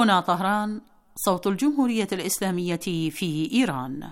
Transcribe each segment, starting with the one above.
هنا طهران، صوت الجمهورية الإسلامية في إيران.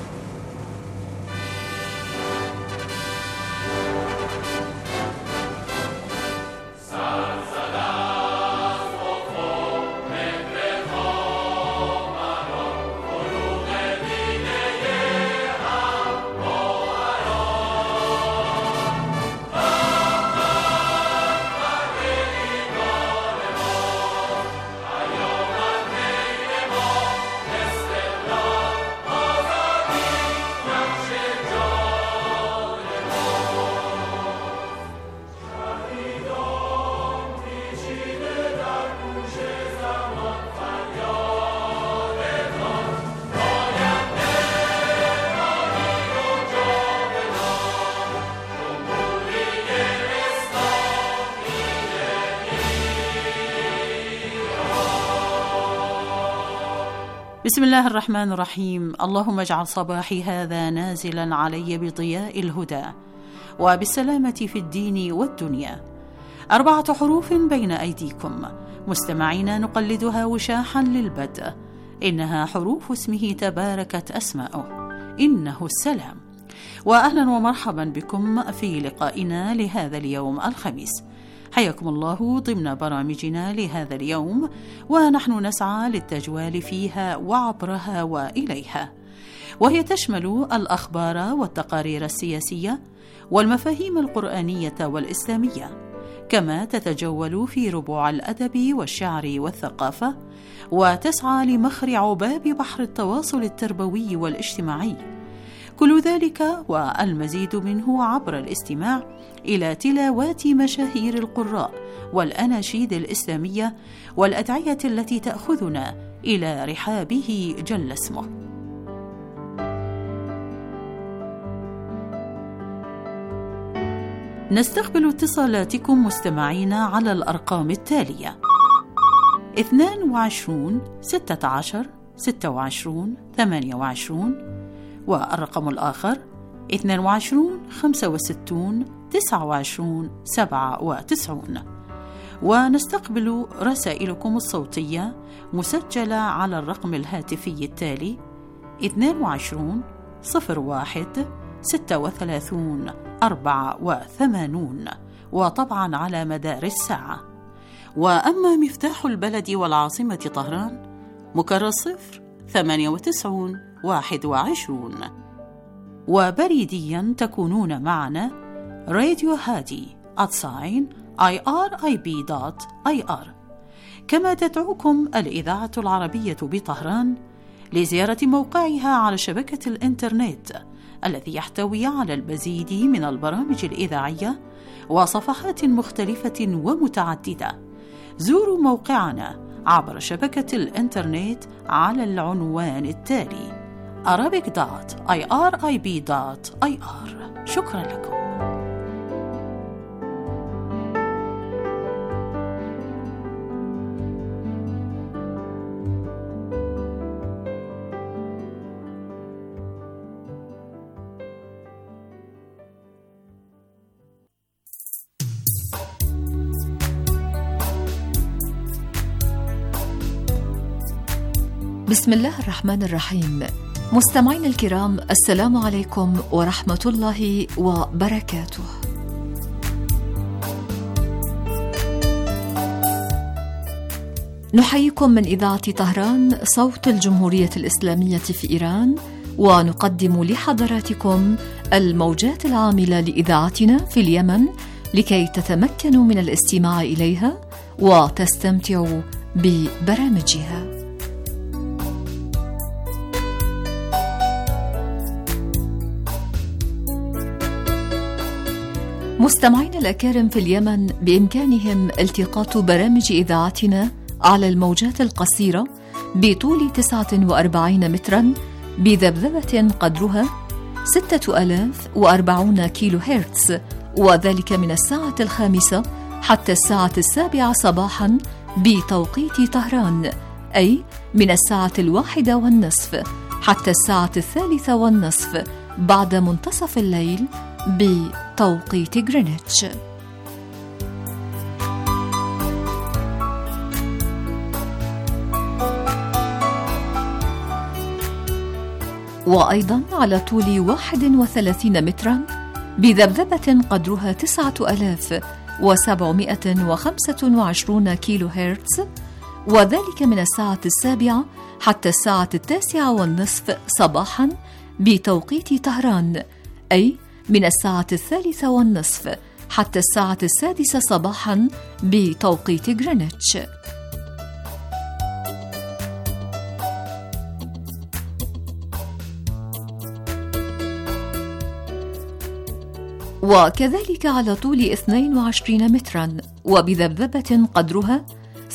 بسم الله الرحمن الرحيم. اللهم اجعل صباحي هذا نازلا علي بضياء الهدى وبالسلامة في الدين والدنيا. 4 حروف بين أيديكم مستمعين نقلدها وشاحا للبدء، إنها حروف اسمه تباركت أسماؤه، إنه السلام. وأهلا ومرحبا بكم في لقائنا لهذا اليوم الخميس. حياكم الله ضمن برامجنا لهذا اليوم، ونحن نسعى للتجوال فيها وعبرها وإليها، وهي تشمل الأخبار والتقارير السياسية والمفاهيم القرآنية والإسلامية، كما تتجول في ربوع الأدب والشعر والثقافة، وتسعى لمخرع باب بحر التواصل التربوي والاجتماعي. كل ذلك والمزيد منه عبر الاستماع إلى تلاوات مشاهير القراء والأناشيد الإسلامية والأدعية التي تأخذنا إلى رحابه جل اسمه. نستقبل اتصالاتكم مستمعينا على الأرقام التالية: 22 16 26 28، والرقم الآخر 22 65 29 97. ونستقبل رسائلكم الصوتية مسجلة على الرقم الهاتفي التالي 22 01 36 84، وطبعا على مدار الساعة. وأما مفتاح البلد والعاصمة طهران مكرر 098 21، وبريديا تكونون معنا راديو هادي @irib.ir. كما تدعوكم الإذاعة العربية بطهران لزيارة موقعها على شبكة الإنترنت الذي يحتوي على المزيد من البرامج الإذاعية وصفحات مختلفة ومتعددة. زوروا موقعنا عبر شبكة الإنترنت على العنوان التالي arabic.irib.ir. شكرا لكم. بسم الله الرحمن الرحيم. مستمعين الكرام، السلام عليكم ورحمة الله وبركاته. نحييكم من إذاعة طهران صوت الجمهورية الإسلامية في إيران، ونقدم لحضراتكم الموجات العاملة لإذاعتنا في اليمن لكي تتمكنوا من الاستماع إليها وتستمتعوا ببرامجها. مستمعينا الأكارم في اليمن بإمكانهم التقاط برامج إذاعتنا على الموجات القصيرة بطول 49 مترا بذبذبة قدرها 6040 كيلو هرتز، وذلك من الساعة 5 حتى الساعة 7 صباحا بتوقيت طهران، أي من الساعة 1:30 حتى الساعة 3:30 بعد منتصف الليل بتوقيت غرينتش. وأيضا على طول 31 مترا بذبذبة قدرها 9725 كيلو هرتز، وذلك من الساعة 7 حتى الساعة 9:30 صباحا بتوقيت طهران، أي من الساعة 3:30 حتى الساعة 6 صباحا بتوقيت غرينتش. وكذلك على طول 22 مترا وبذبذبة قدرها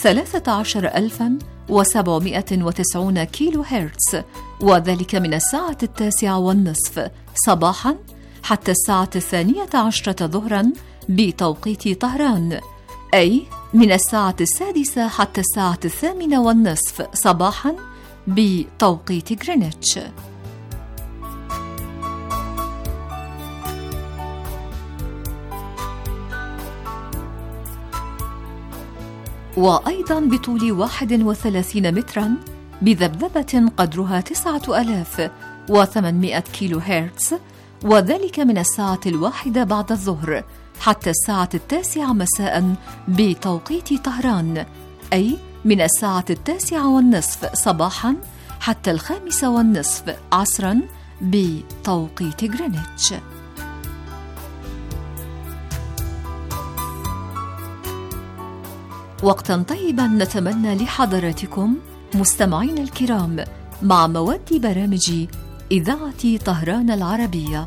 13790 كيلو هرتز، وذلك من الساعة 9:30 صباحا حتى الساعة 12 ظهرا بتوقيت طهران، أي من الساعة 6 حتى الساعة 8:30 صباحا بتوقيت غرينتش. وأيضا بطول 31 مترا بذبذبة قدرها 9800 كيلو هرتز، وذلك من الساعة 1 بعد الظهر حتى الساعة 9 مساء بتوقيت طهران، أي من الساعة 9:30 صباحا حتى 5:30 عصرا بتوقيت غرينتش. وقتا طيبا نتمنى لحضراتكم مستمعين الكرام مع مواد برامج إذاعة طهران العربية.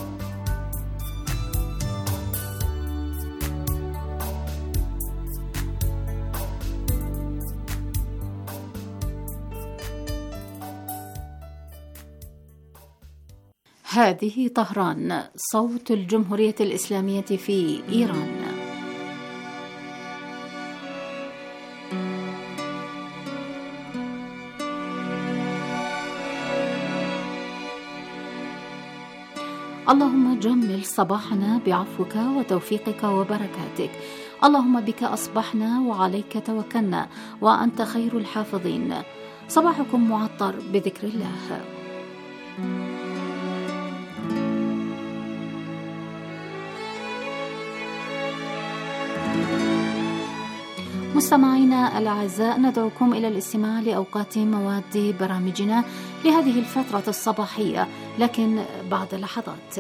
هذه طهران، صوت الجمهورية الإسلامية في إيران. اللهم جمل صباحنا بعفوك وتوفيقك وبركاتك. اللهم بك أصبحنا وعليك توكلنا وأنت خير الحافظين. صباحكم معطر بذكر الله. مستمعينا الأعزاء، ندعوكم إلى الاستماع لأوقات مواد برامجنا لهذه الفترة الصباحية، لكن بعد لحظات.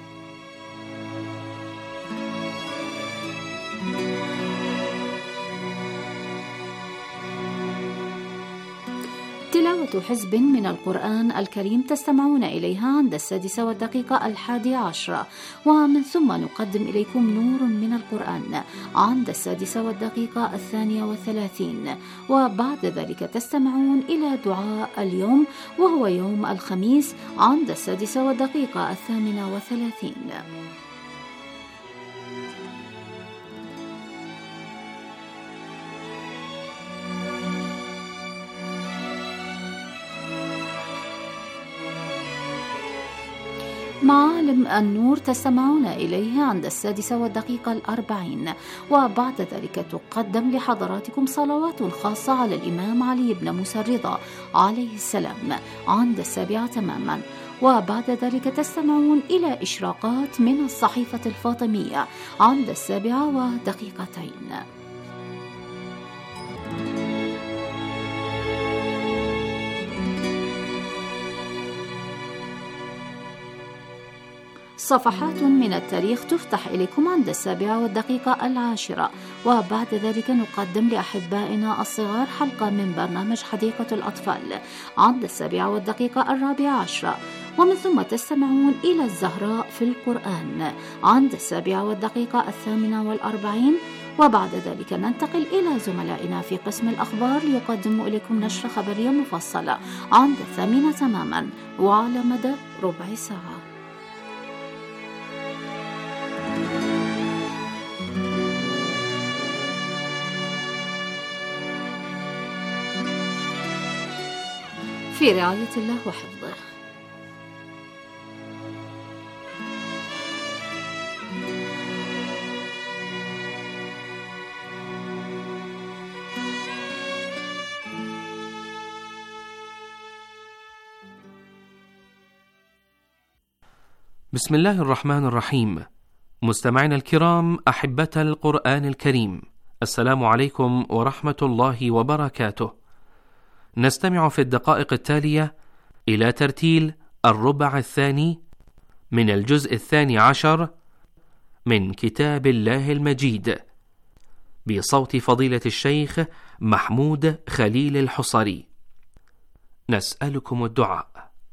تلاوة حزب من القرآن الكريم تستمعون إليها عند 6:11، ومن ثم نقدم إليكم نور من القرآن عند 6:32، وبعد ذلك تستمعون إلى دعاء اليوم وهو يوم الخميس عند 6:38. معالم النور تستمعون إليه عند 6:40، وبعد ذلك تقدم لحضراتكم صلوات خاصة على الإمام علي بن موسى الرضا عليه السلام عند 7 تماما، وبعد ذلك تستمعون إلى إشراقات من الصحيفة الفاطمية عند 7:02. صفحات من التاريخ تفتح إليكم عند 7:10، وبعد ذلك نقدم لأحبائنا الصغار حلقة من برنامج حديقة الأطفال عند 7:14، ومن ثم تستمعون إلى الزهراء في القرآن عند 7:48، وبعد ذلك ننتقل إلى زملائنا في قسم الأخبار ليقدموا إليكم نشرة خبرية مفصلة عند 8 تماما وعلى مدى ربع ساعة. في رعاية الله وحفظه. بسم الله الرحمن الرحيم. مستمعينا الكرام، أحبة القرآن الكريم، السلام عليكم ورحمة الله وبركاته. نستمع في الدقائق التالية إلى ترتيل الربع الثاني من الجزء 12 من كتاب الله المجيد بصوت فضيلة الشيخ محمود خليل الحصري. نسألكم الدعاء.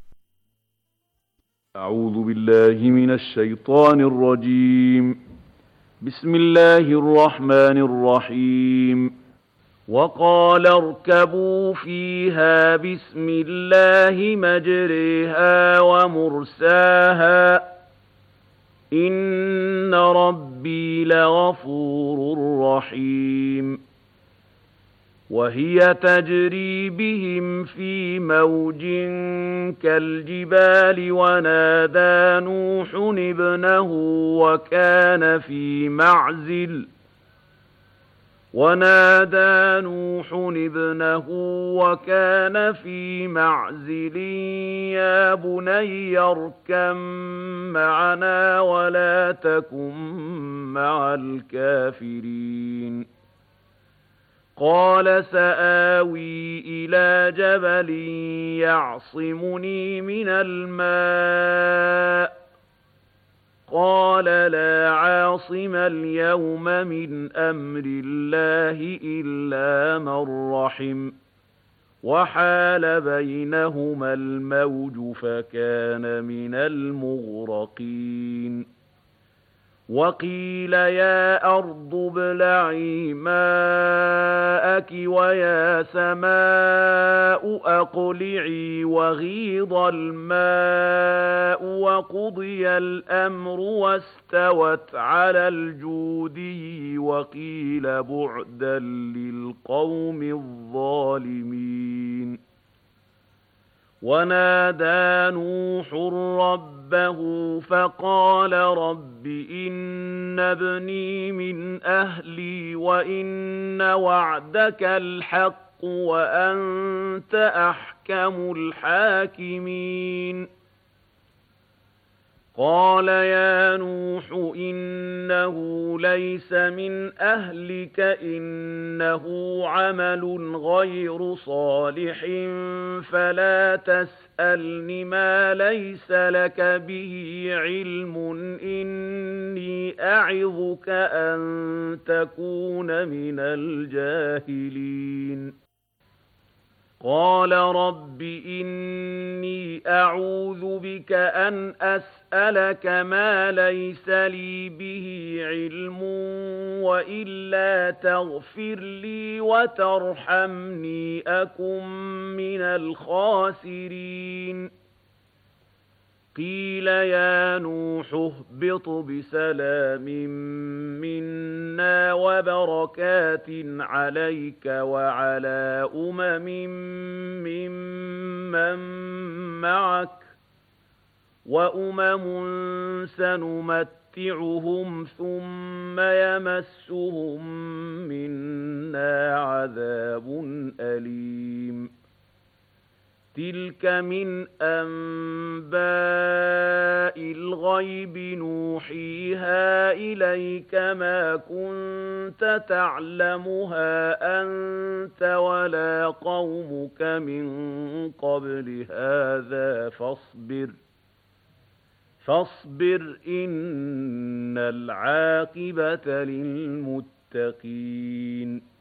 أعوذ بالله من الشيطان الرجيم. بسم الله الرحمن الرحيم. وقال اركبوا فيها بسم الله مجريها ومرساها إن ربي لغفور رحيم. وهي تجري بهم في موج كالجبال ونادى نوح ابنه وكان في معزل يا بني اركب معنا ولا تكن مع الكافرين. قال سآوي إلى جبل يعصمني من الماء. قال لا عاصم اليوم من أمر الله إلا من رحم. وحال بينهما الموج فكان من المغرقين. وقيل يا أرض ابلعي ماءك ويا سماء أقلعي وغيض الماء وقضي الأمر واستوت على الجودي وقيل بعدا للقوم الظالمين. ونادى نوح ربه فقال رب إن ابني من أهلي وإن وعدك الحق وأنت أحكم الحاكمين. قال يا نوح إنه ليس من أهلك إنه عمل غير صالح فلا تسألني ما ليس لك به علم إني أعظك أن تكون من الجاهلين. قال رب إني أعوذ بك أن أسألك ما ليس لي به علم وإلا تغفر لي وترحمني أكن من الخاسرين. قيل يا نوح اهبط بسلام منا وبركات عليك وعلى ممن معك وأمم سنمتعهم ثم يمسهم منا عذاب أليم. تلك من أنباء الغيب نوحيها إليك ما كنت تعلمها أنت ولا قومك من قبل هذا فاصبر إن العاقبة للمتقين.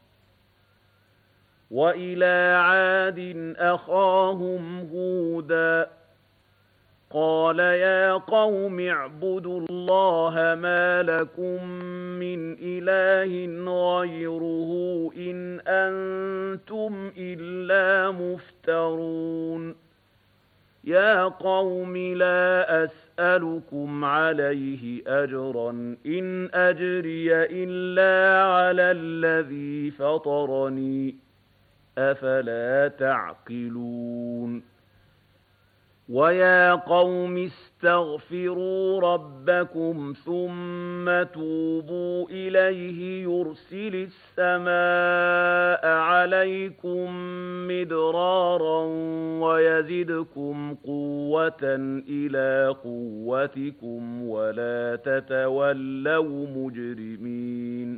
وإلى عاد أخاهم هودا قال يا قوم اعبدوا الله ما لكم من إله غيره إن أنتم إلا مفترون. يا قوم لا أسألكم عليه أجرا إن أجري إلا على الذي فطرني أفلا تعقلون. وَيَا قَوْمِ اسْتَغْفِرُوا رَبَّكُمْ ثُمَّ تُوبُوا إِلَيْهِ يُرْسِلِ السَّمَاءَ عَلَيْكُم مِّدْرَارًا وَيَزِدْكُمْ قُوَّةً إِلَىٰ قُوَّتِكُمْ وَلَا تَتَوَلَّوْا مُجْرِمِينَ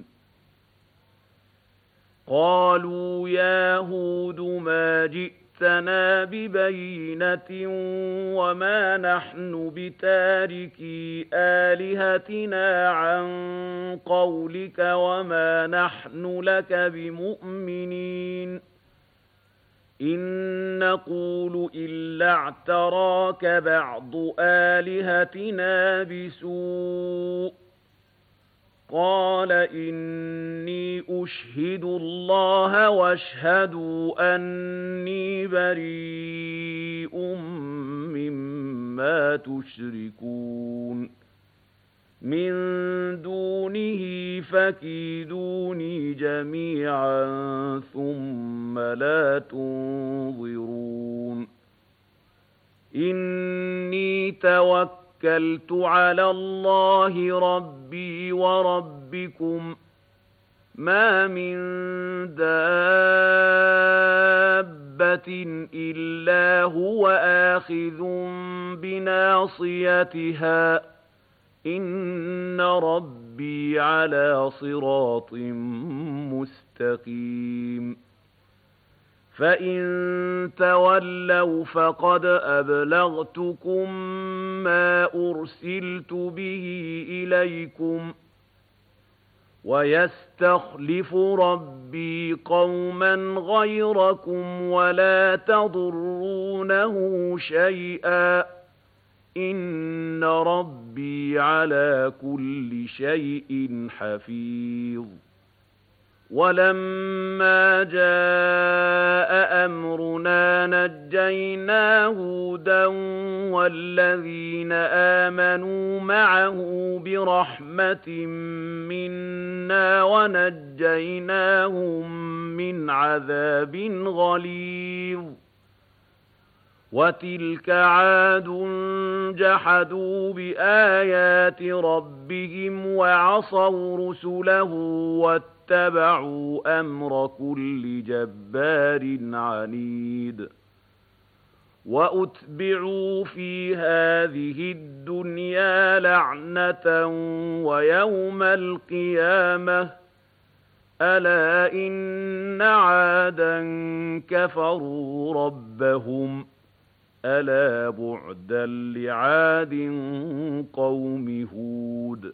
قَالُوا يَا هُودُ مَا جِئْتَنَا بِبَيِّنَةٍ وَمَا نَحْنُ بِتَارِكِي آلِهَتِنَا عَن قَوْلِكَ وَمَا نَحْنُ لَكَ بِمُؤْمِنِينَ إِن نَّقُولُ إِلَّا اعْتَرَاكَ بَعْضُ آلِهَتِنَا بِسُوءٍ قَالَ إِنِّي أُشْهِدُ اللَّهَ وَاشْهَدُوا أَنِّي بَرِيءٌ مِّمَّا تُشْرِكُونَ مِن دُونِهِ فَكِيدُونِي جَمِيعًا ثُمَّ لَا تُنظِرُونِ إِنِّي توكلت على الله ربي وربكم ما من دابة إلا هو آخذ بناصيتها إن ربي على صراط مستقيم فإن تولوا فقد أبلغتكم ما أرسلت به إليكم ويستخلف ربي قوما غيركم ولا تضرونه شيئا إن ربي على كل شيء حفيظ ولما جاء أمرنا نجينا هودا والذين آمنوا معه برحمة منا ونجيناهم من عذاب غليظ وتلك عاد جحدوا بآيات ربهم وعصوا رسله واتبعوا أمر كل جبار عنيد وأتبعوا في هذه الدنيا لعنة ويوم القيامة ألا إن عادا كفروا ربهم ألا بعدا لعاد قوم هود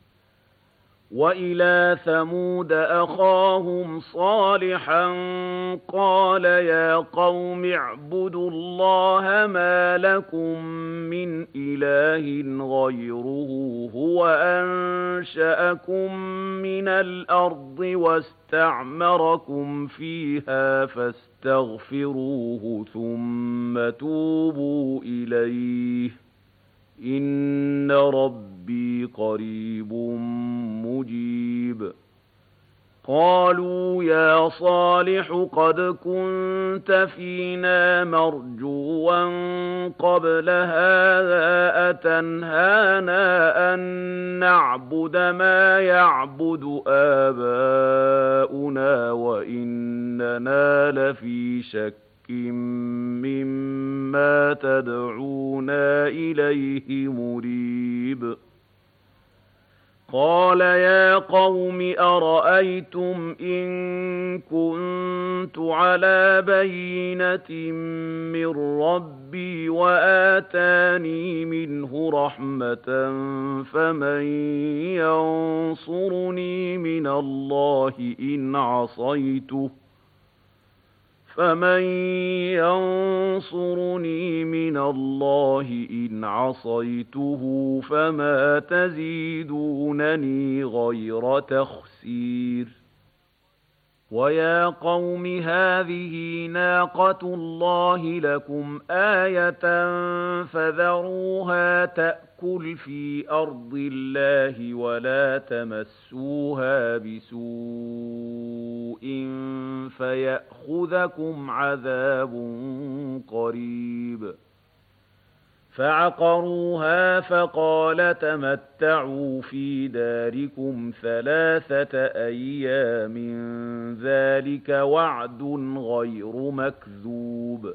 وإلى ثمود أخاهم صالحا قال يا قوم اعبدوا الله ما لكم من إله غيره هو أنشأكم من الأرض واستعمركم فيها فاستغفروه ثم توبوا إليه إن ربي قريب مجيب قالوا يا صالح قد كنت فينا مرجوا قبل هذا أتنهانا أن نعبد ما يعبد آباؤنا وإننا لفي شك مما تدعونا إليه مريب قال يا قوم أرأيتم إن كنت على بينة من ربي وآتاني منه رحمة فمن ينصرني من الله إن عصيته فمن ينصرني من الله إن عصيته فما تزيدونني غير تخسير ويا قوم هذه ناقة الله لكم آية فذروها تأكل في أرض الله ولا تمسوها بسوء فيأخذكم عذاب قريب فعقروها فقال تمتعوا في داركم 3 أيام ذلك وعد غير مكذوب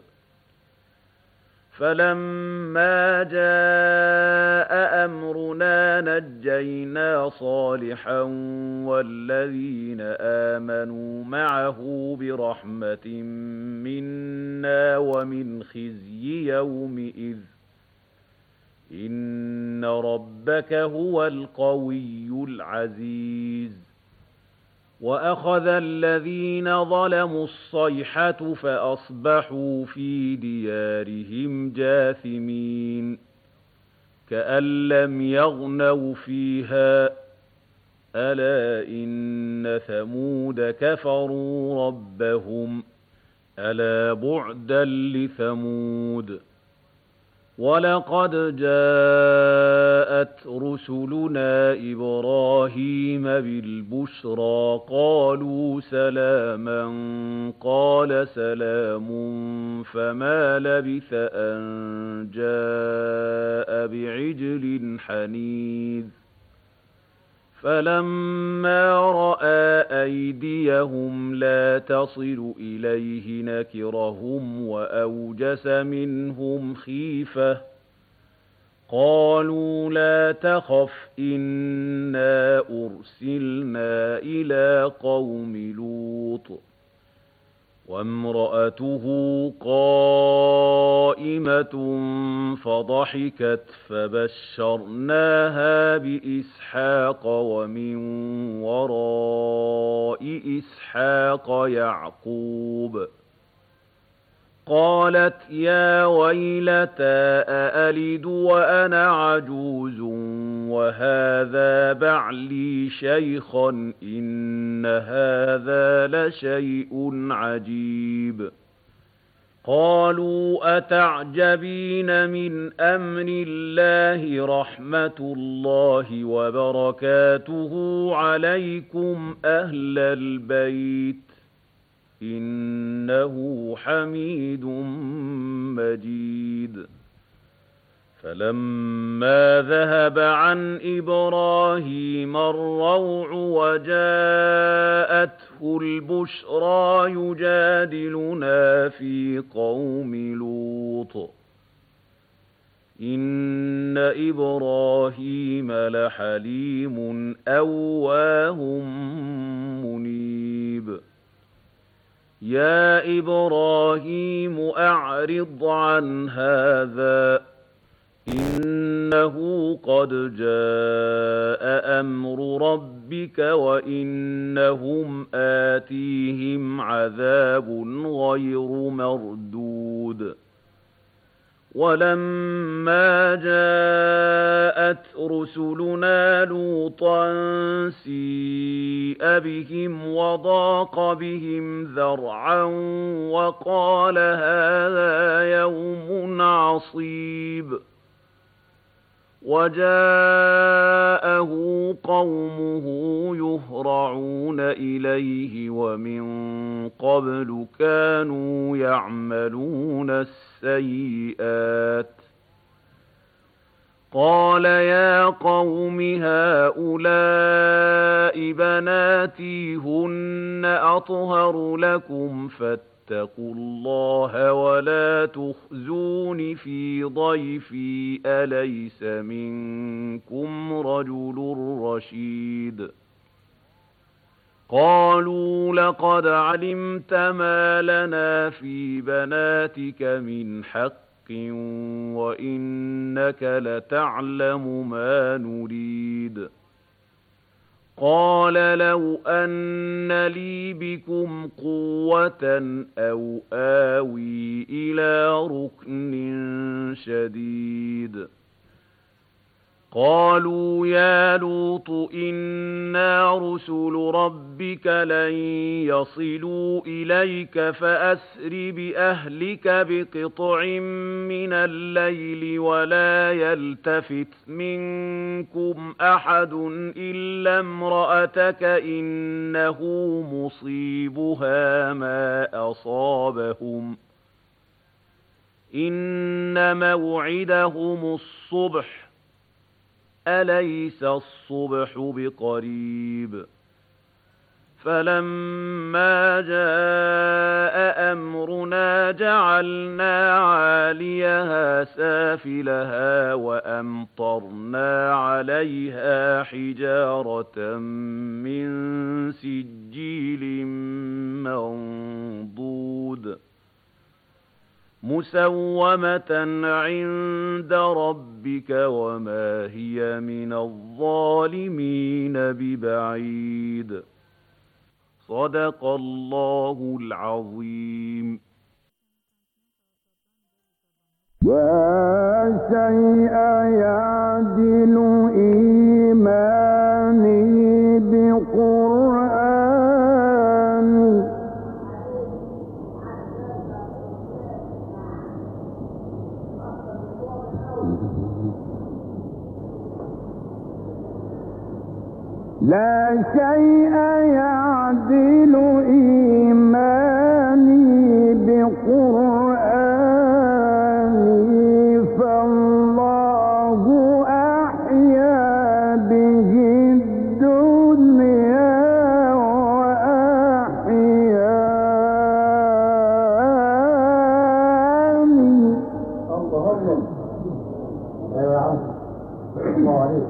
فلما جاء أمرنا نجينا صالحا والذين آمنوا معه برحمة منا ومن خزي يومئذ إن ربك هو القوي العزيز وأخذ الذين ظلموا الصيحة فأصبحوا في ديارهم جاثمين كأن لم يغنوا فيها ألا إن ثمود كفروا ربهم ألا بعدا لثمود ولقد جاءت رسلنا إبراهيم بالبشرى قالوا سلاما قال سلام فما لبث أن جاء بعجل حنيذ فلما رأى أيديهم لا تصل إليه نكرهم وأوجس منهم خيفة قالوا لا تخف إنا أرسلنا إلى قوم لوط وامرأته قائمة فضحكت فبشرناها بإسحاق ومن وراء إسحاق يعقوب قالت يا ويلتى أألد وأنا عجوز وهذا بعلي شيخا إن هذا لشيء عجيب قالوا أتعجبين من أمر الله رحمة الله وبركاته عليكم أهل البيت إنه حميد مجيد فلما ذهب عن إبراهيم الروع وجاءته البشرى يجادلنا في قوم لوط إن إبراهيم لحليم أواه منيب يا إبراهيم أعرض عن هذا إنه قد جاء أمر ربك وإنهم آتيهم عذاب غير مردود ولما جاءت رسلنا لوطا سيء بهم وضاق بهم ذرعا وقال هذا يوم عصيب وجاءه قومه يهرعون إليه ومن قبل كانوا يعملون السيئات قال يا قوم هؤلاء بناتي هن أطهر لكم فاتقوا الله ولا تخزون في ضيفي أليس منكم رجل رشيد قالوا لقد علمت ما لنا في بناتك من حق وإنك لتعلم ما نريد قال لو أن لي بكم قوة أو آوي إلى ركن شديد قالوا يا لوط إنا رسل ربك لن يصلوا إليك فأسر بأهلك بقطع من الليل ولا يلتفت منكم أحد إلا امرأتك إنه مصيبها ما أصابهم إن موعدهم الصبح أليس الصبح بقريب فلما جاء أمرنا جعلنا عاليها سافلها وأمطرنا عليها حجارة من سجيل منضود مسومة عند ربك وما هي من الظالمين ببعيد صدق الله العظيم. لا شيء يعدل إيماني بقرآني لا شيء يعدل إيماني بقرآني فالله أحيا به الدنيا وأحياني. الله أكبر. أيوة يا عم الله عليك.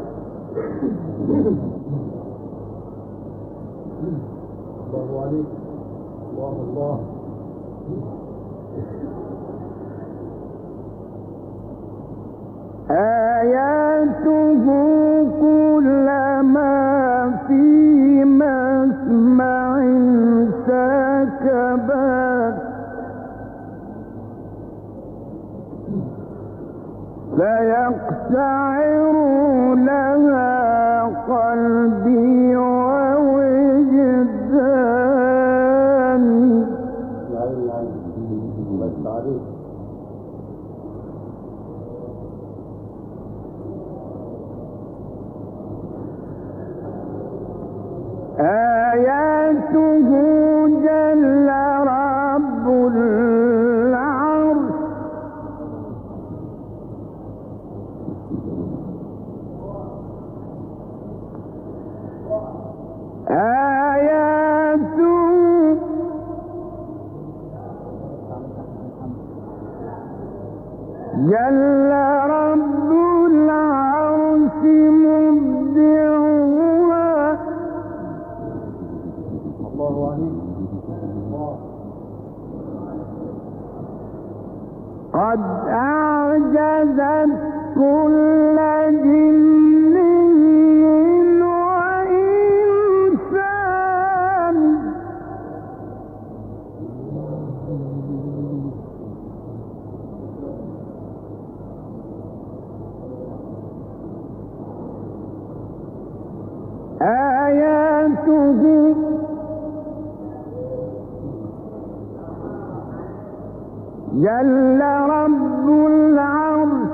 الله عليك. الله الله. آياته كلما في مسمع سكبت فيقشعر لها قلبي ووجداني. آياته جل رب العرش آياته جل رب العرش مبدعها. الله عليك. قد أعجزت كل جن وإنسان آياته جل رب العرش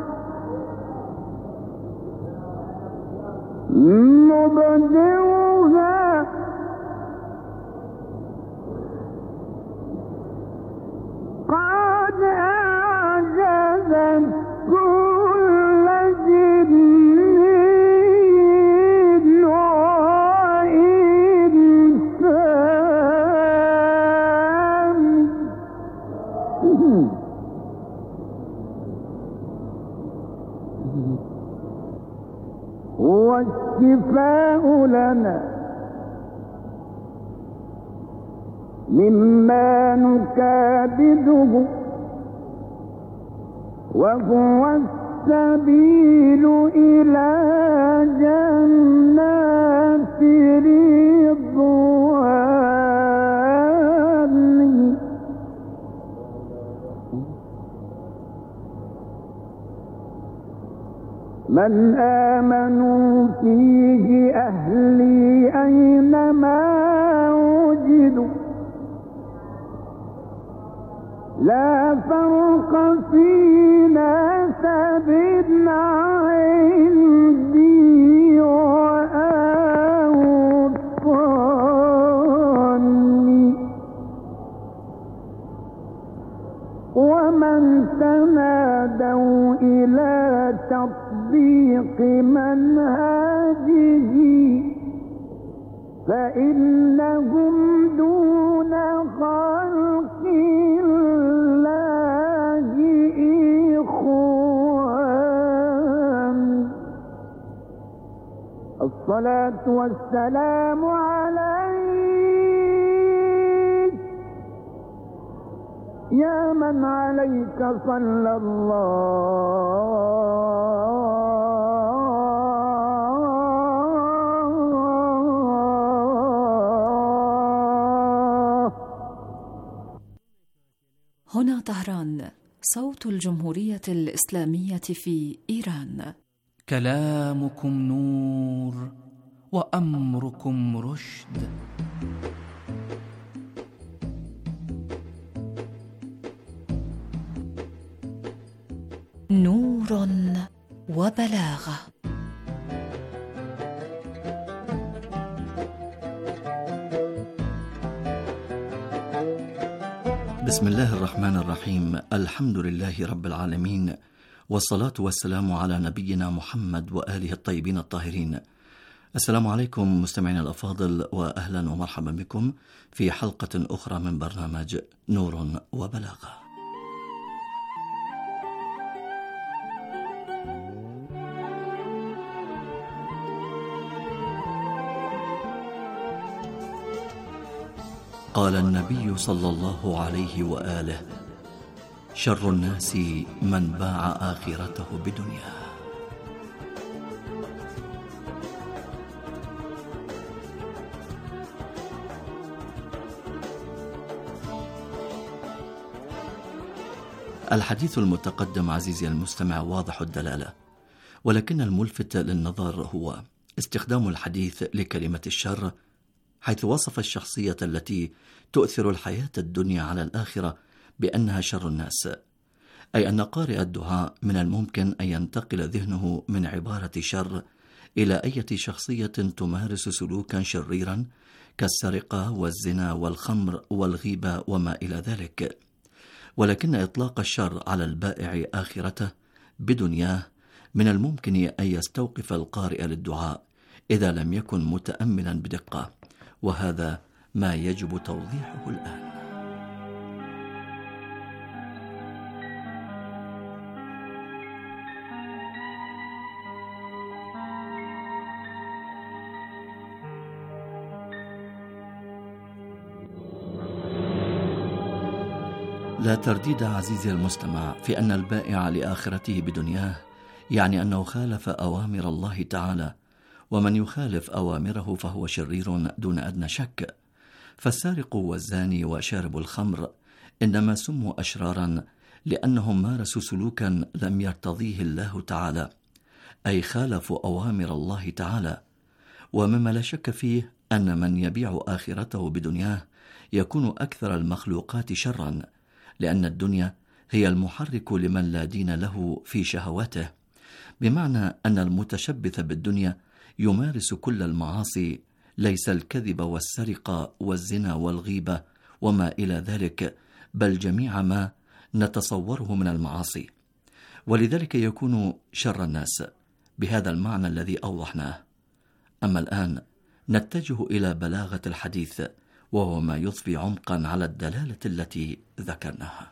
مبدعها قد أعجزت كل جن وإنسان. هو الشفاء لنا مما نكابده وهو السبيل إلى جنات رضوان. من آمنوا فيه أهلي أينما وجدوا لا فرق في نسب عندي وأوطاني ومن تنادوا إلى تطبيق منهاجه فإنهم دون خلق الله إخوان. الصلاة والسلام عليك يا من عليك صلى الله. هنا طهران، صوت الجمهورية الإسلامية في إيران. كلامكم نور وأمركم رشد. نور وبلاغة. بسم الله الرحمن الرحيم. الحمد لله رب العالمين، والصلاة والسلام على نبينا محمد وآله الطيبين الطاهرين. السلام عليكم مستمعينا الأفاضل، وأهلا ومرحبا بكم في حلقة أخرى من برنامج نور وبلاغة. قال النبي صلى الله عليه وآله: شر الناس من باع آخرته بدنياه. الحديث المتقدم عزيزي المستمع واضح الدلالة، ولكن الملفت للنظر هو استخدام الحديث لكلمة الشر، حيث وصف الشخصية التي تؤثر الحياة الدنيا على الآخرة بأنها شر الناس، أي أن قارئ الدعاء من الممكن أن ينتقل ذهنه من عبارة شر إلى أي شخصية تمارس سلوكا شريرا كالسرقة والزنا والخمر والغيبة وما إلى ذلك. ولكن إطلاق الشر على البائع آخرته بدنياه من الممكن أن يستوقف القارئ للدعاء إذا لم يكن متأملا بدقة، وهذا ما يجب توضيحه الآن. لا ترديد عزيزي المستمع في أن البائع لآخرته بدنياه يعني أنه خالف أوامر الله تعالى، ومن يخالف أوامره فهو شرير دون أدنى شك. فالسارق والزاني وشارب الخمر إنما سموا أشرارا لأنهم مارسوا سلوكا لم يرتضيه الله تعالى، أي خالفوا أوامر الله تعالى. ومما لا شك فيه أن من يبيع آخرته بدنياه يكون أكثر المخلوقات شرا، لأن الدنيا هي المحرك لمن لا دين له في شهواته، بمعنى أن المتشبث بالدنيا يمارس كل المعاصي، ليس الكذب والسرقة والزنا والغيبة وما إلى ذلك، بل جميع ما نتصوره من المعاصي، ولذلك يكون شر الناس بهذا المعنى الذي أوضحناه. أما الآن نتجه إلى بلاغة الحديث، وهو ما يضفي عمقا على الدلالة التي ذكرناها.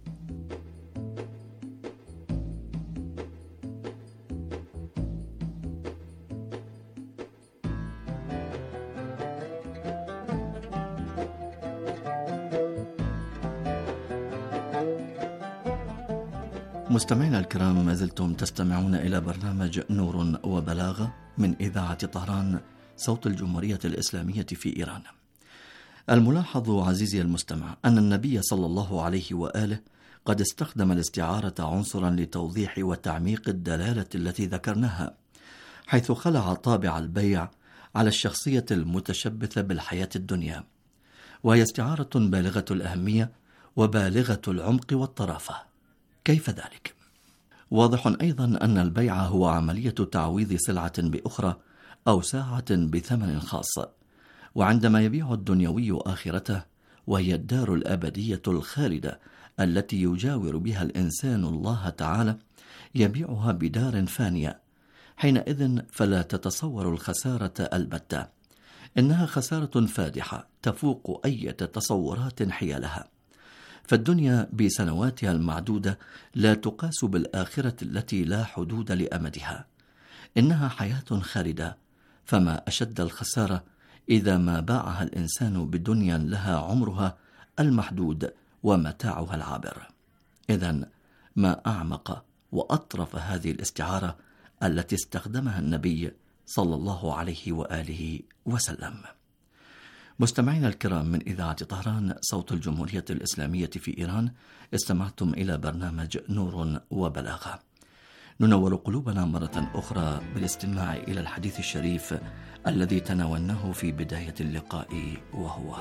مستمعينا الكرام، ما زلتم تستمعون إلى برنامج نور وبلاغة من إذاعة طهران، صوت الجمهورية الإسلامية في إيران. الملاحظ عزيزي المستمع أن النبي صلى الله عليه وآله قد استخدم الاستعارة عنصرا لتوضيح وتعميق الدلالة التي ذكرناها، حيث خلع طابع البيع على الشخصية المتشبثة بالحياة الدنيا، وهي استعارة بالغة الأهمية وبالغة العمق والطرافة. كيف ذلك؟ واضح أيضا أن البيع هو عملية تعويض سلعة بأخرى أو ساعة بثمن خاص، وعندما يبيع الدنيوي آخرته وهي الدار الأبدية الخالدة التي يجاور بها الإنسان الله تعالى يبيعها بدار فانية، حينئذ فلا تتصور الخسارة البتة، إنها خسارة فادحة تفوق أي تصورات حيالها، فالدنيا بسنواتها المعدودة لا تقاس بالآخرة التي لا حدود لأمدها، إنها حياة خالدة، فما أشد الخسارة إذا ما باعها الإنسان بدنيا لها عمرها المحدود ومتاعها العابر. إذن ما أعمق وأطرف هذه الاستعارة التي استخدمها النبي صلى الله عليه وآله وسلم. مستمعينا الكرام، من إذاعة طهران صوت الجمهورية الإسلامية في إيران، استمعتم إلى برنامج نور وبلاغة. ننور قلوبنا مرة أخرى بالاستماع إلى الحديث الشريف الذي تناولناه في بداية اللقاء، وهو: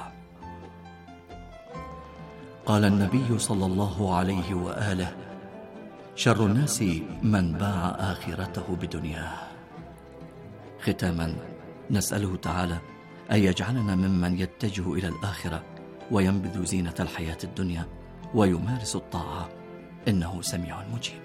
قال النبي صلى الله عليه وآله: شر الناس من باع آخرته بدنياه. ختاما، نسأله تعالى أن يجعلنا ممن يتجه إلى الآخرة وينبذ زينة الحياة الدنيا ويمارس الطاعة، إنه سميع مجيب.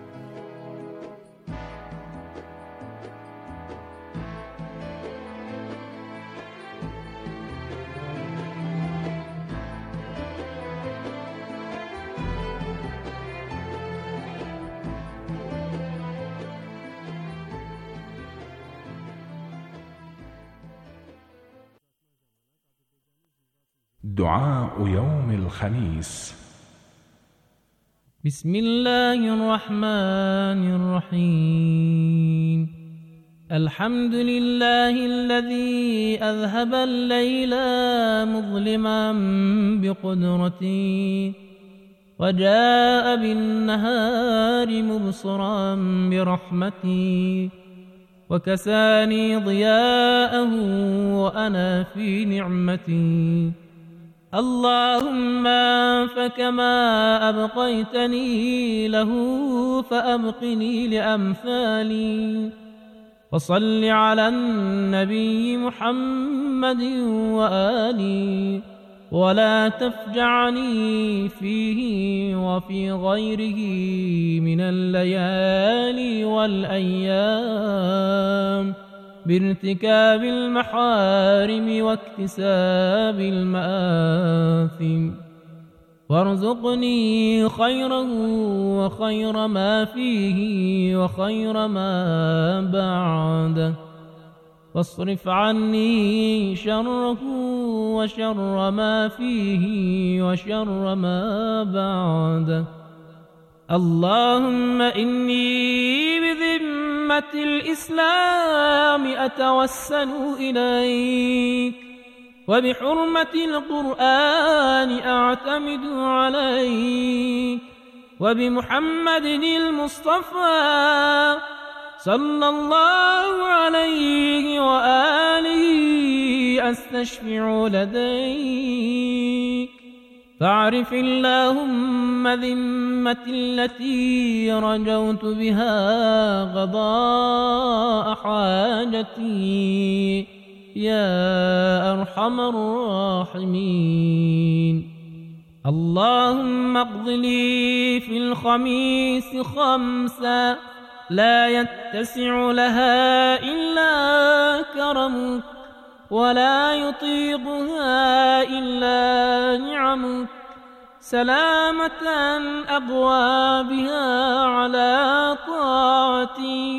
دعاء يوم الخميس. بسم الله الرحمن الرحيم. الحمد لله الذي أذهب الليل مظلما بقدرته وجاء بالنهار مبصرا برحمته وكساني ضياءه وأنا في نعمتي. اللهم فكما أبقيتني له فأبقني لأمثالي. وصل على النبي محمد وآله ولا تفجعني فيه وفي غيره من الليالي والأيام بارتكاب المحارم واكتساب المآثم، وارزقني خيره وخير ما فيه وخير ما بعده، واصرف عني شره وشر ما فيه وشر ما بعده. اللهم إني بذمة الإسلام أتوسل إليك، وبحرمة القرآن أعتمد عليك، وبمحمد المصطفى صلى الله عليه وآله أستشفع لديك. فاعرف اللهم ذمتي التي رجوت بها قضاء حاجتي يا أرحم الراحمين. اللهم اقض لي في الخميس خمسا لا يتسع لها إلا كرمك، ولا يطيقها إلا نعمك، سلامة أقوى بها على طاعتك،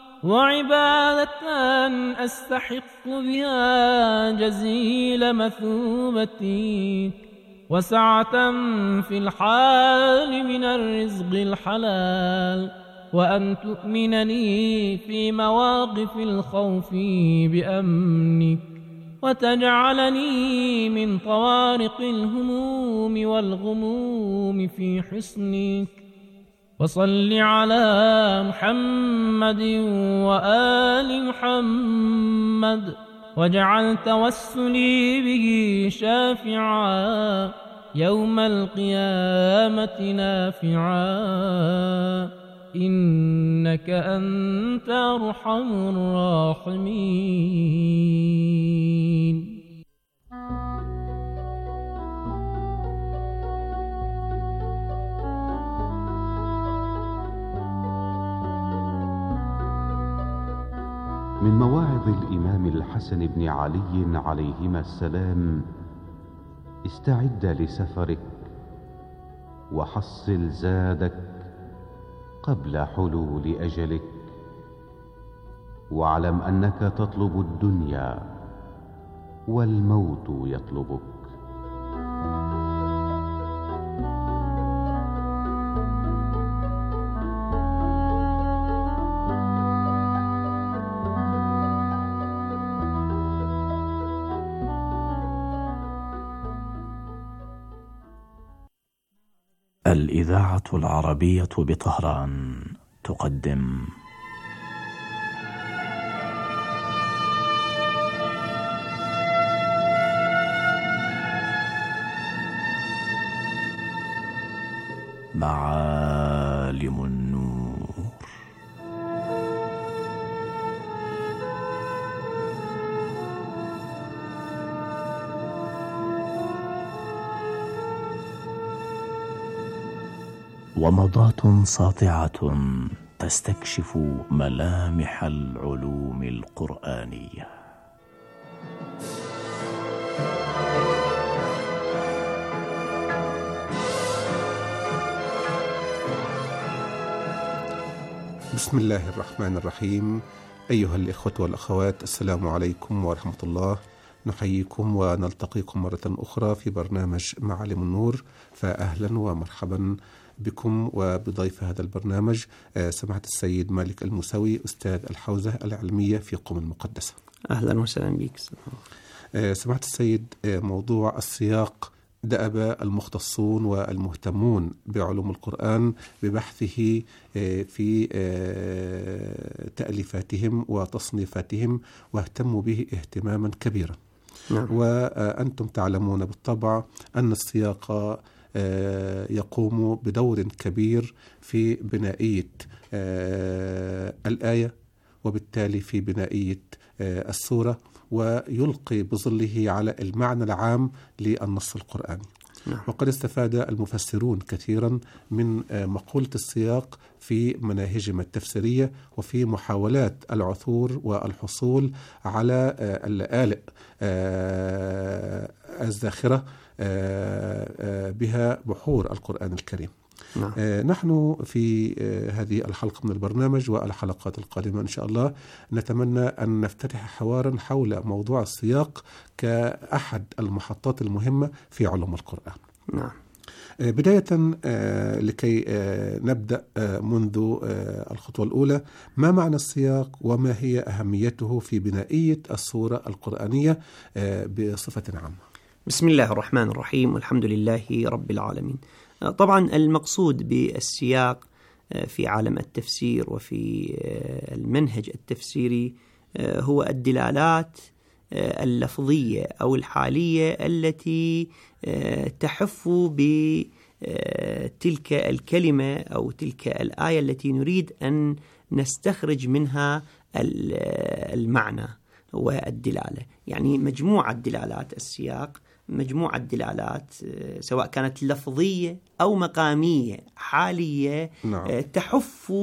وعبادة أستحق بها جزيل مثوبتك، وسعة في الحال من الرزق الحلال، وأن تؤمنني في مواقف الخوف بأمنك، وتجعلني من طوارق الهموم والغموم في حسنك. وصل على محمد وآل محمد، واجعل توسلي به شافعا يوم القيامة نافعا، إنك أنت أرحم الراحمين. من مواعظ الإمام الحسن بن علي عليهما السلام: استعد لسفرك وحصل زادك قبل حلول أجلك، واعلم أنك تطلب الدنيا والموت يطلبك. الإذاعة العربية بطهران تقدم معالم النور. ومضات ساطعة تستكشف ملامح العلوم القرآنية. بسم الله الرحمن الرحيم. أيها الإخوة والأخوات، السلام عليكم ورحمة الله. نحييكم ونلتقيكم مرة أخرى في برنامج معالم النور، فأهلا ومرحبا بكم وبضيف هذا البرنامج سماحة السيد مالك الموسوي، أستاذ الحوزة العلمية في قم المقدسة. أهلا وسهلا بك سماحة السيد. موضوع السياق دأب المختصون والمهتمون بعلوم القرآن ببحثه في تأليفاتهم وتصنيفاتهم، واهتموا به اهتماما كبيرا. وأنتم تعلمون بالطبع أن السياق يقوم بدور كبير في بنائية الآية، وبالتالي في بنائية السورة، ويلقي بظله على المعنى العام للنص القرآني. وقد استفاد المفسرون كثيرا من مقولة السياق في مناهجهم التفسيرية، وفي محاولات العثور والحصول على اللآلئ الزاخرة بها بحور القرآن الكريم. نحن في هذه الحلقة من البرنامج والحلقات القادمة إن شاء الله نتمنى أن نفتتح حوارا حول موضوع السياق كأحد المحطات المهمة في علوم القرآن. بداية لكي نبدأ منذ الخطوة الأولى، ما معنى السياق وما هي أهميته في بنائية السورة القرآنية بصفة عامة؟ بسم الله الرحمن الرحيم، والحمد لله رب العالمين. طبعا المقصود بالسياق في عالم التفسير وفي المنهج التفسيري هو الدلالات اللفظية أو الحالية التي تحف بتلك الكلمة أو تلك الآية التي نريد أن نستخرج منها المعنى والدلالة. يعني مجموعة دلالات السياق، مجموعة دلالات سواء كانت لفظية أو مقامية حالية تحف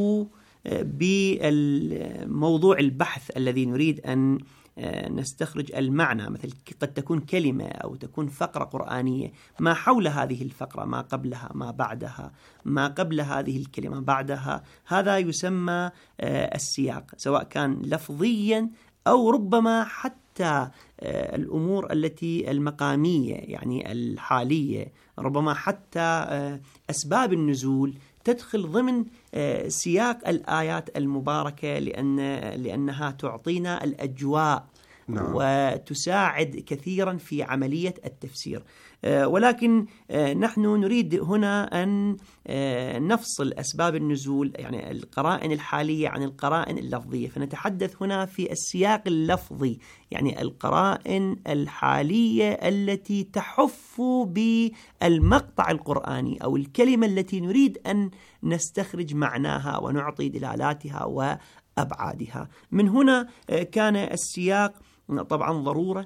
بالموضوع البحث الذي نريد أن نستخرج المعنى. مثل قد تكون كلمة أو تكون فقرة قرآنية، ما حول هذه الفقرة، ما قبلها، ما بعدها، ما قبل هذه الكلمة بعدها، هذا يسمى السياق، سواء كان لفظيا أو ربما حتى الأمور التي المقامية يعني الحالية، ربما حتى أسباب النزول تدخل ضمن سياق الآيات المباركة، لأنها تعطينا الأجواء وتساعد كثيرا في عملية التفسير. ولكن نحن نريد هنا أن نفصل أسباب النزول، يعني القرائن الحالية، عن القرائن اللفظية. فنتحدث هنا في السياق اللفظي، يعني القرائن الحالية التي تحف بالمقطع القرآني أو الكلمة التي نريد أن نستخرج معناها ونعطي دلالاتها وأبعادها. من هنا كان السياق طبعا ضرورة،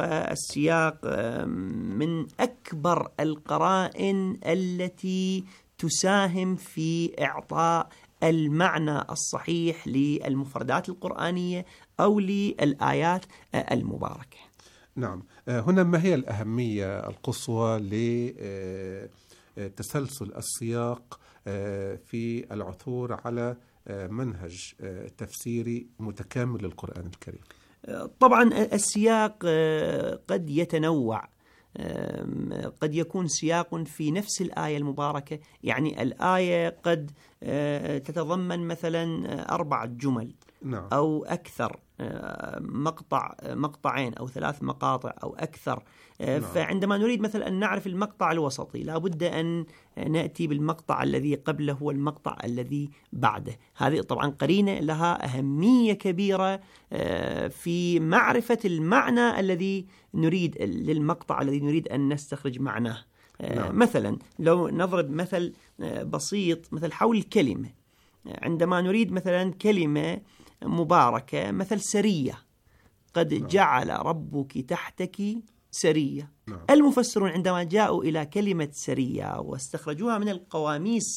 والسياق من أكبر القرائن التي تساهم في إعطاء المعنى الصحيح للمفردات القرآنية أو للآيات المباركة. نعم. هنا ما هي الأهمية القصوى لتسلسل السياق في العثور على منهج تفسيري متكامل للقرآن الكريم؟ طبعا السياق قد يتنوع، قد يكون سياق في نفس الآية المباركة، يعني الآية قد تتضمن مثلا 4 جمل نعم. أو أكثر، مقطعين أو 3 مقاطع أو أكثر. نعم. فعندما نريد مثلا أن نعرف المقطع الوسطي لابد أن نأتي بالمقطع الذي قبله والمقطع الذي بعده. هذه طبعا قرينة لها أهمية كبيرة في معرفة المعنى الذي نريد للمقطع الذي نريد أن نستخرج معناه. نعم. مثلا لو نضرب مثل بسيط مثل حول الكلمة، عندما نريد مثلا كلمة مباركة مثل سرية، قد نعم. جعل ربك تحتك سرية. نعم. المفسرون عندما جاءوا إلى كلمة سرية واستخرجوها من القواميس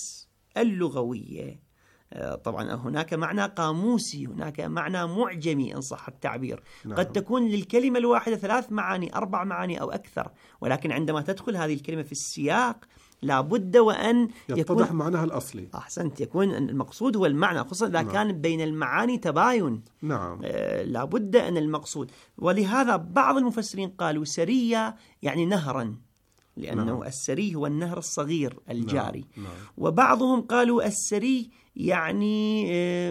اللغوية، طبعا هناك معنى قاموسي، هناك معنى معجمي إن صح التعبير. نعم. قد تكون للكلمة الواحدة 3 معاني 4 معاني أو أكثر، ولكن عندما تدخل هذه الكلمة في السياق لابد وأن يتضح معناها الأصلي. أحسنت، يكون المقصود هو المعنى، خصوصا إذا نعم. كان بين المعاني تباين. نعم. لابد أن المقصود، ولهذا بعض المفسرين قالوا سرية يعني نهرا، لأنه نعم. السري هو النهر الصغير الجاري. نعم. نعم. وبعضهم قالوا السري يعني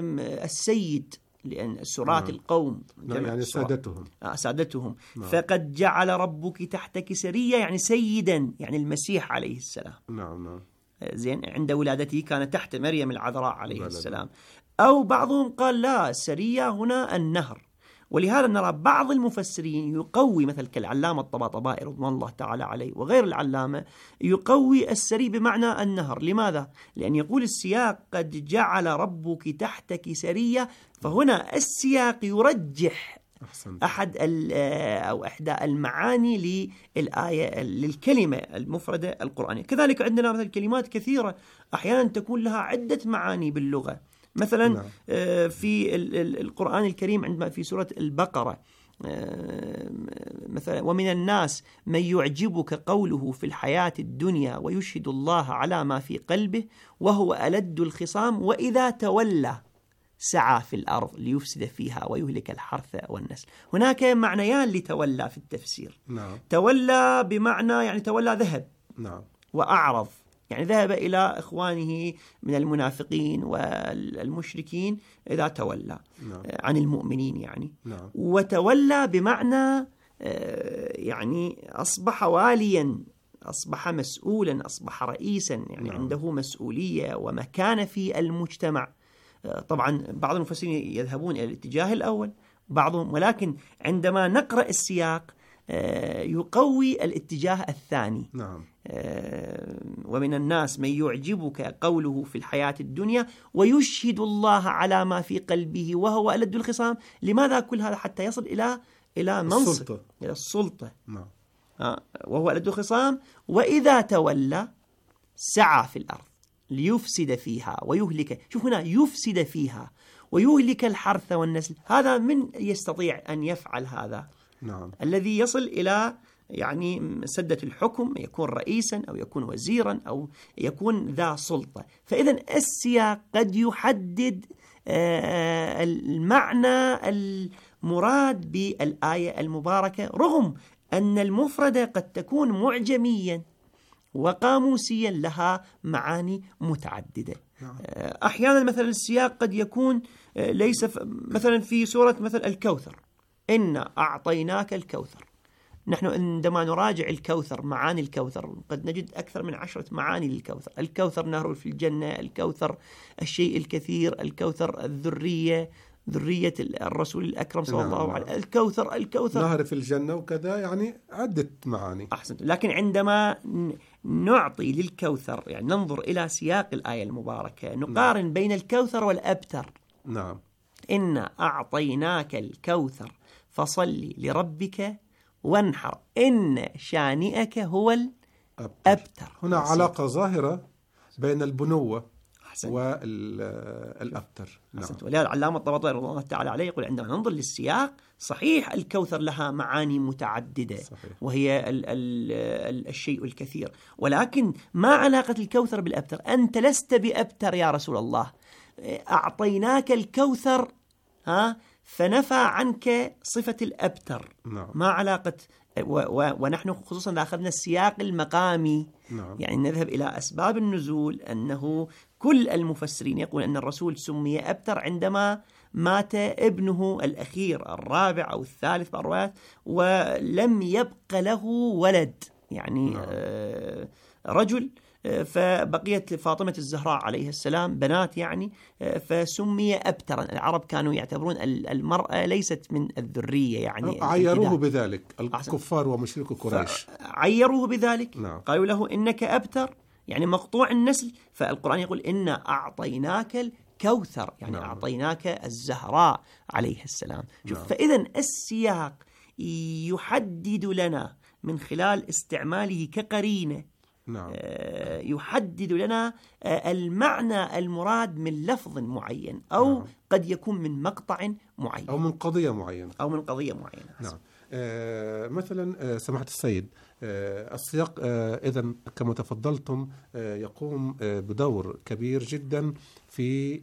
السيد، لأن سرات نعم. القوم يعني سادتهم. سادتهم. نعم. فقد جعل ربك تحتك سرية يعني سيدا، يعني المسيح عليه السلام. نعم. نعم. زين، عند ولادته كان تحت مريم العذراء عليه السلام. أو بعضهم قال لا، السرية هنا النهر. ولهذا نرى بعض المفسرين يقوي مثل كالعلامة الطباطبائي رضوان الله تعالى عليه وغير العلامة يقوي السري بمعنى النهر. لماذا؟ لأن يقول السياق قد جعل ربك تحتك سرية، فهنا السياق يرجح أحد أو إحدى المعاني للآية للكلمة المفردة القرآنية. كذلك عندنا مثل كلمات كثيرة أحيانا تكون لها عدة معاني باللغة. مثلا نعم. في القرآن الكريم عندما في سورة البقرة مثلا ومن الناس من يعجبك قوله في الحياة الدنيا ويشهد الله على ما في قلبه وهو ألد الخصام وإذا تولى سعى في الأرض ليفسد فيها ويهلك الحرث والنسل. هناك معنيان لتولى في التفسير. نعم. تولى بمعنى يعني تولى ذهب. نعم. وأعرض يعني ذهب إلى إخوانه من المنافقين والمشركين إذا تولى. نعم. عن المؤمنين يعني. نعم. وتولى بمعنى يعني أصبح واليا، أصبح مسؤولا، أصبح رئيسا، يعني نعم. عنده مسؤولية ومكانة في المجتمع. طبعا بعض المفسرين يذهبون إلى الاتجاه الأول بعضهم، ولكن عندما نقرأ السياق يقوي الاتجاه الثاني. نعم. ومن الناس من يعجبك قوله في الحياة الدنيا ويشهد الله على ما في قلبه وهو ألد الخصام. لماذا كل هذا؟ حتى يصل إلى منصب، إلى السلطة. نعم. وهو ألد الخصام وإذا تولى سعى في الأرض ليفسد فيها ويهلك. شوف هنا يفسد فيها ويهلك الحرث والنسل. هذا من يستطيع أن يفعل هذا؟ نعم. الذي يصل إلى يعني سدة الحكم، يكون رئيسا أو يكون وزيرا أو يكون ذا سلطة. فإذا السياق قد يحدد المعنى المراد بالآية المباركة، رغم أن المفردة قد تكون معجميا وقاموسيا لها معاني متعددة. أحيانا مثلا السياق قد يكون ليس مثلا في سورة مثل الكوثر، إنا أعطيناك الكوثر. نحن عندما نراجع الكوثر، معاني الكوثر، قد نجد أكثر من 10 معاني للكوثر. الكوثر نهر في الجنة، الكوثر الشيء الكثير، الكوثر الذرية، ذرية الرسول الأكرم صلى الله عليه وسلم، الكوثر نهر في الجنة وكذا، يعني عدة معاني. أحسنت. لكن عندما نعطي للكوثر يعني ننظر إلى سياق الآية المباركة، نقارن بين الكوثر والأبتر. نعم. إنا أعطيناك الكوثر فصل لربك وانحر إن شانئك هو الأبتر. هنا علاقة ظاهرة بين البنوة والأبتر. نعم. ولهذا العلامة الطباطبائي رضي الله تعالى عليه يقول عندما ننظر للسياق صحيح الكوثر لها معاني متعددة صحيح. وهي الشيء الكثير، ولكن ما علاقة الكوثر بالأبتر؟ أنت لست بأبتر يا رسول الله، أعطيناك الكوثر فنفى عنك صفة الأبتر. نعم. ما علاقة ونحن خصوصا إذا أخذنا السياق المقامي نعم. يعني نذهب إلى أسباب النزول، أنه كل المفسرين يقول أن الرسول سمي أبتر عندما مات ابنه الأخير الرابع أو الثالث بالروايات ولم يبق له ولد، يعني نعم. رجل، فبقيت فاطمة الزهراء عليه السلام بنات يعني، فسمي أبترا. العرب كانوا يعتبرون المرأة ليست من الذرية، يعني عيروه بذلك الكفار ومشركو قريش، عيروه بذلك. نعم. قالوا له إنك أبتر يعني مقطوع النسل، فالقرآن يقول إنا أعطيناك الكوثر، يعني نعم. أعطيناك الزهراء عليه السلام. نعم. فإذن السياق يحدد لنا من خلال استعماله كقرينة، نعم. يحدد لنا المعنى المراد من لفظ معين، أو نعم. قد يكون من مقطع معين أو من قضية معينة نعم. مثلا سماحة السيد، السياق إذن كما تفضلتم يقوم بدور كبير جدا في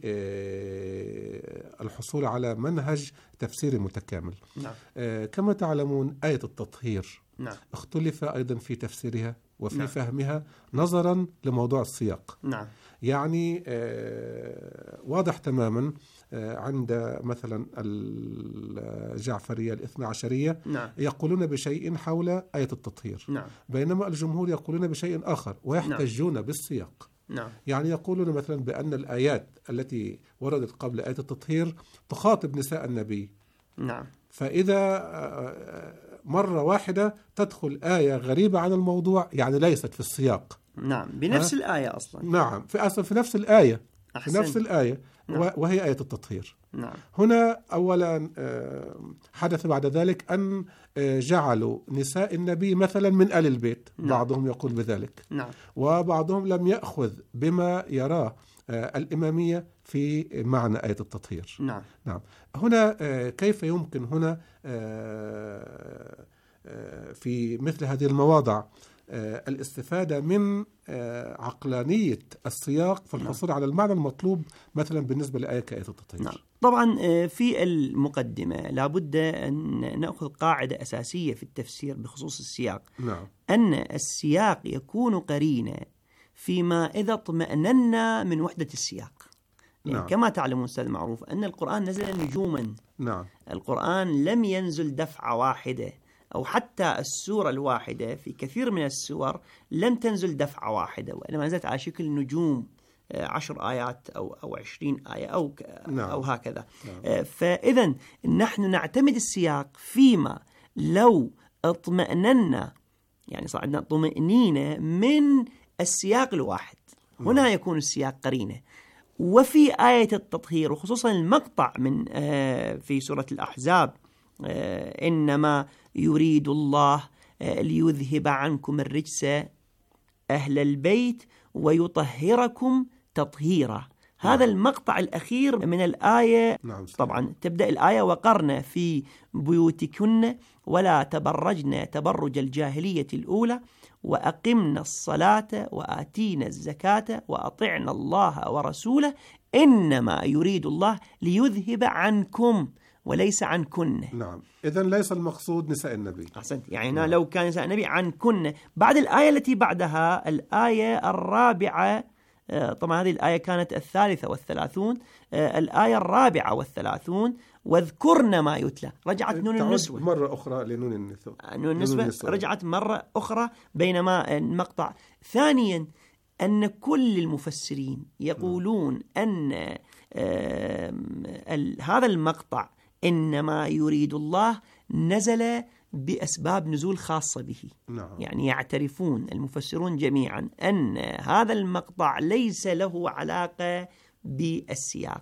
الحصول على منهج تفسيري متكامل. نعم. كما تعلمون آية التطهير نعم. اختلف أيضا في تفسيرها وفي نعم. فهمها نظرا لموضوع السياق. نعم. يعني واضح تماما عند مثلا الجعفرية الاثنى عشرية نعم. يقولون بشيء حول آية التطهير، نعم. بينما الجمهور يقولون بشيء آخر ويحتجون نعم. بالسياق. نعم. يعني يقولون مثلا بأن الآيات التي وردت قبل آية التطهير تخاطب نساء النبي. نعم. فإذا مرة واحدة تدخل آية غريبة عن الموضوع يعني ليست في السياق. نعم. بنفس الآية أصلا. نعم. في نفس الآية. أحسن. في نفس الآية. نعم. وهي آية التطهير. نعم. هنا أولا حدث بعد ذلك أن جعلوا نساء النبي مثلا من آل البيت. نعم. بعضهم يقول بذلك. نعم. وبعضهم لم يأخذ بما يراه الإمامية في معنى آية التطهير. نعم. نعم. هنا كيف يمكن هنا في مثل هذه المواضع الاستفادة من عقلانية السياق في الحصول على المعنى المطلوب مثلا بالنسبة لآية كآية التطهير؟ نعم. طبعا في المقدمة لابد أن نأخذ قاعدة أساسية في التفسير بخصوص السياق. نعم. أن السياق يكون قرينة فيما إذا اطمأننا من وحدة السياق. يعني نعم. كما تعلمون أستاذ معروف أن القرآن نزل نجوما. نعم. القرآن لم ينزل دفعة واحدة، أو حتى السورة الواحدة في كثير من السور لم تنزل دفعة واحدة، وإنما نزلت على شكل نجوم، 10 آيات أو 20 آية أو هكذا. نعم. فإذا نحن نعتمد السياق فيما لو اطمأننا، يعني صار عندنا طمأنينة من السياق الواحد، هنا يكون السياق قرينة. وفي آية التطهير وخصوصا المقطع من في سورة الأحزاب، إنما يريد الله ليذهب عنكم الرجس أهل البيت ويطهركم تطهيرا. هذا المقطع الأخير من الآية. نعم. طبعا تبدأ الآية وقرن في بيوتكن ولا تبرجن تبرج الجاهلية الأولى وأقمنا الصلاة وآتينا الزكاة وأطعنا الله ورسوله إنما يريد الله ليذهب عنكم وليس عنكن. نعم. إذن ليس المقصود نساء النبي. أحسنت. يعني نعم. لو كان نساء النبي عنكن. بعد الآية التي بعدها الآية الرابعة، طبعا هذه الآية كانت 33، الآية 34 واذكرن ما يتلى، رجعت نون النسوة مرة أخرى لنون النسوة. نون النسوة رجعت مرة أخرى، بينما المقطع ثانيا أن كل المفسرين يقولون أن هذا المقطع إنما يريد الله نزل بأسباب نزول خاصة به. نعم. يعني يعترفون المفسرون جميعا أن هذا المقطع ليس له علاقة بالسياق،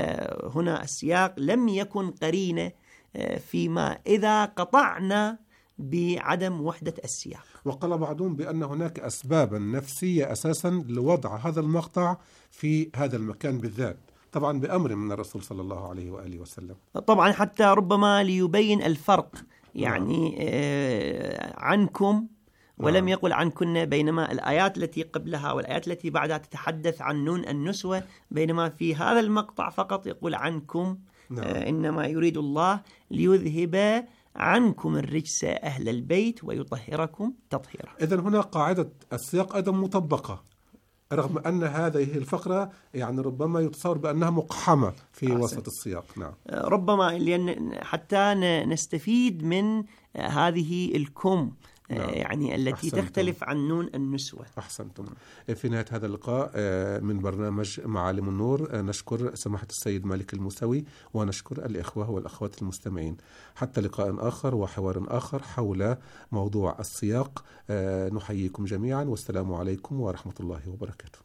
فهنا السياق لم يكن قرينة فيما إذا قطعنا بعدم وحدة السياق. وقال بعضهم بأن هناك أسبابا نفسية أساسا لوضع هذا المقطع في هذا المكان بالذات، طبعا بأمر من الرسول صلى الله عليه وآله وسلم، طبعا حتى ربما ليبين الفرق، يعني عنكم ولم يقل عنكن، بينما الآيات التي قبلها والآيات التي بعدها تتحدث عن نون النسوة، بينما في هذا المقطع فقط يقول عنكم. إنما يريد الله ليذهب عنكم الرجس أهل البيت ويطهركم تطهيرا. إذن هنا قاعدة السياق أيضا مطبقة، رغم أن هذه الفقرة يعني ربما يتصور بأنها مقحمة في وسط السياق. نعم، ربما لأن حتى نستفيد من هذه الكم، يعني التي أحسنتم. تختلف عن نون النسوة. أحسنتم. في نهاية هذا اللقاء من برنامج معالم النور نشكر سماحة السيد مالك الموسوي، ونشكر الإخوة والأخوات المستمعين. حتى لقاء آخر وحوار آخر حول موضوع السياق، نحييكم جميعا، والسلام عليكم ورحمة الله وبركاته.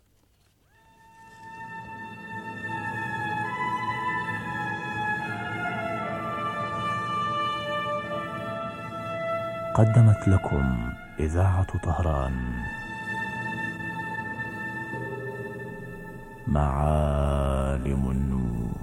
قدمت لكم إذاعة طهران معالم النور.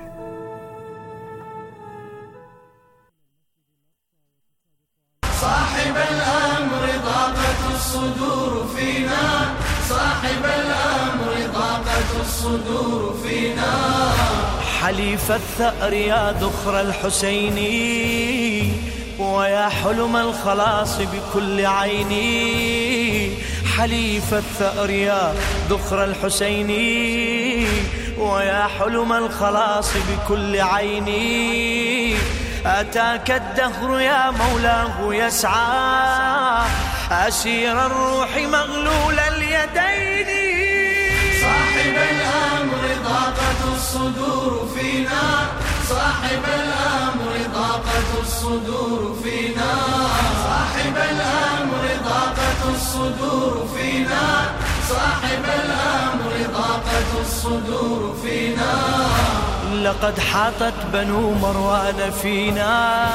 صاحب الأمر ضاقت الصدور فينا، صاحب الأمر ضاقت الصدور فينا. حليف الثأر يا ذخر الحسيني، ويا حلم الخلاص بكل عيني. حليف الثأر يا ذخر الحسيني، ويا حلم الخلاص بكل عيني. أتاك الدهر يا مولاه يسعى، أسير الروح مغلول اليدين. صاحب الأمر ضاقت الصدور فينا، صاحب الأمر ضاقت الصدور فينا، صاحب الأمر ضاقت الصدور فينا، صاحب الأمر ضاقت الصدور فينا. لقد حاطت بنو مروان فينا،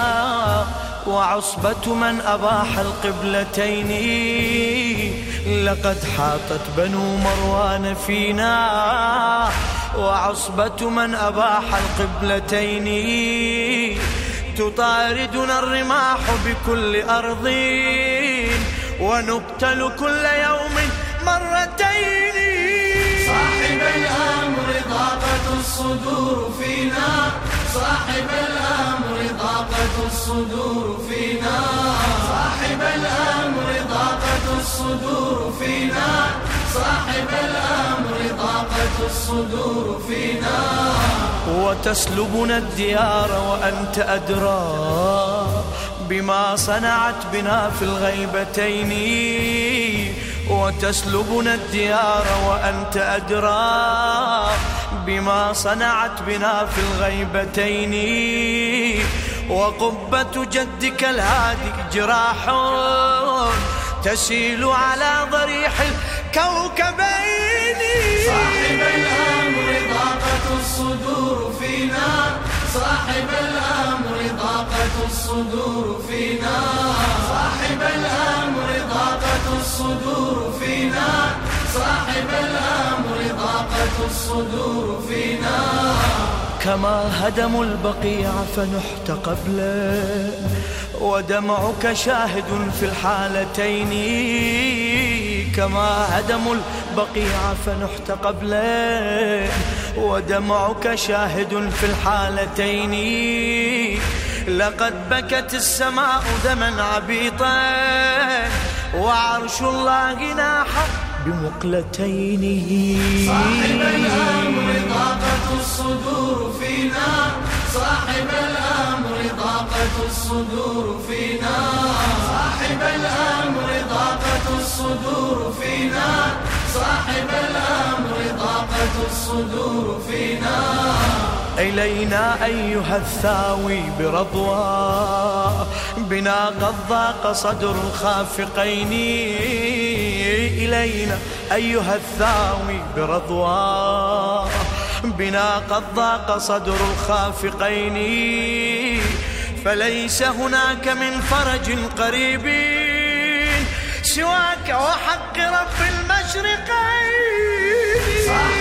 وعصبة من أباح القبلتين. لقد حاطت بنو مروان فينا، وعصبة من أباح القبلتين. تطاردنا الرماح بكل أرض، ونقتل كل يوم مرتين. صاحب الأمر ضاقت الصدور فينا، صاحب الأمر ضاقت الصدور فينا، صاحب الأمر ضاقت الصدور فينا، صاحب الأمر ضاقت الصدور فينا. وتسلبنا الديار وأنت أدرى بما صنعت بنا في الغيبتين. وتسلبنا الديار وأنت أدرى بما صنعت بنا في الغيبتين. وقبة جدك الهادي جراح تسيل على ضريح الكوكبين. صاحب الأمر ضاقت الصدور فينا، صاحب الأمر ضاقت الصدور فينا، صاحب الأمر ضاقت الصدور فينا، صاحب الأمر ضاقت الصدور فينا. كما هدموا البقيع فنحت قبله، ودمعك شاهد في الحالتين. كما هدموا البقيع فنحت قبله، ودمعك شاهد في الحالتين. لقد بكت السماء دما عبيطا، وعرش الله ناح بمقلتين. صاحب الأمر ضاقت الصدور فينا، صاحب الأمر ضاقت الصدور فينا، صاحب الأمر ضاقت الصدور فينا، صاحب الأمر ضاقت الصدور فينا. إلينا أيها الثاوي برضوى، بنا قد ضاق صدر الخافقين. إلينا أيها الثاوي برضوى، بنا قد ضاق صدر الخافقين. فليس هناك من فرج قريب سواك وحق رب المشرقين.